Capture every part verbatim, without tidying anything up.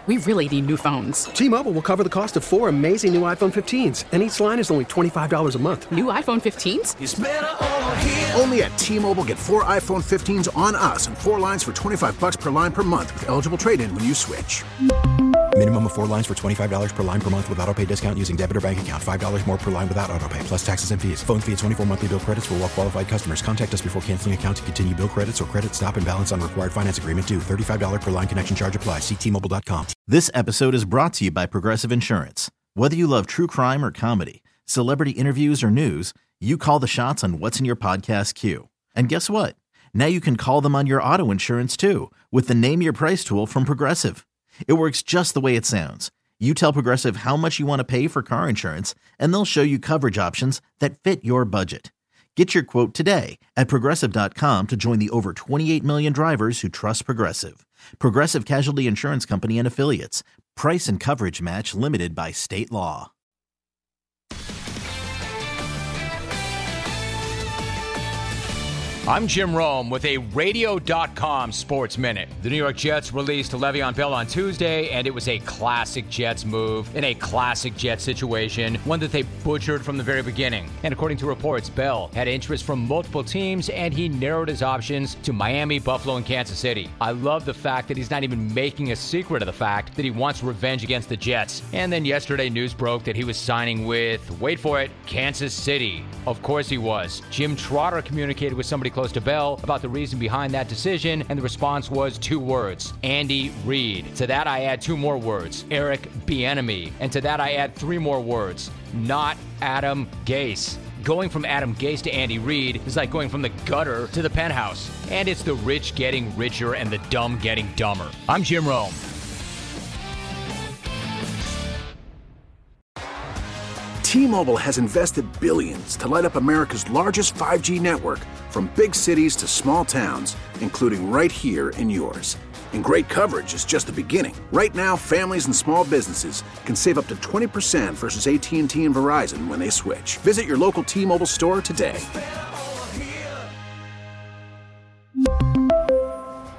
We really need new phones. T-Mobile will cover the cost of four amazing new iPhone fifteens, and each line is only twenty-five dollars a month. New iPhone fifteens? It's better over here. Only at T-Mobile, get four iPhone fifteens on us and four lines for twenty-five dollars per line per month with eligible trade-in when you switch. Minimum of four lines for twenty-five dollars per line per month with autopay discount using debit or bank account. five dollars more per line without autopay, plus taxes and fees. Phone fee at twenty-four monthly bill credits for well-qualified customers. Contact us before canceling account to continue bill credits or credit stop and balance on required finance agreement due. thirty-five dollars per line connection charge applies. See T Mobile dot com. This episode is brought to you by Progressive Insurance. Whether you love true crime or comedy, celebrity interviews or news, you call the shots on what's in your podcast queue. And guess what? Now you can call them on your auto insurance too with the Name Your Price tool from Progressive. It works just the way it sounds. You tell Progressive how much you want to pay for car insurance, and they'll show you coverage options that fit your budget. Get your quote today at Progressive dot com to join the over twenty-eight million drivers who trust Progressive. Progressive Casualty Insurance Company and Affiliates. Price and coverage match limited by state law. I'm Jim Rome with a radio dot com Sports Minute. The New York Jets released Le'Veon Bell on Tuesday, and it was a classic Jets move in a classic Jets situation, one that they butchered from the very beginning. And according to reports, Bell had interest from multiple teams, and he narrowed his options to Miami, Buffalo, and Kansas City. I love the fact that he's not even making a secret of the fact that he wants revenge against the Jets. And then yesterday, news broke that he was signing with, wait for it, Kansas City. Of course he was. Jim Trotter communicated with somebody close to Bell about the reason behind that decision, and the response was two words: Andy Reid. To that I add two more words: Eric Bieniemy. And to that I add three more words: not Adam Gase. Going from Adam Gase to Andy Reid is like going from the gutter to the penthouse. And it's the rich getting richer and the dumb getting dumber. I'm Jim Rome. T-Mobile has invested billions to light up America's largest five G network, from big cities to small towns, including right here in yours. And great coverage is just the beginning. Right now, families and small businesses can save up to twenty percent versus A T and T and Verizon when they switch. Visit your local T-Mobile store today.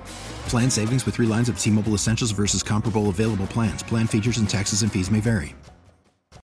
Plan savings with three lines of T-Mobile Essentials versus comparable available plans. Plan features and taxes and fees may vary.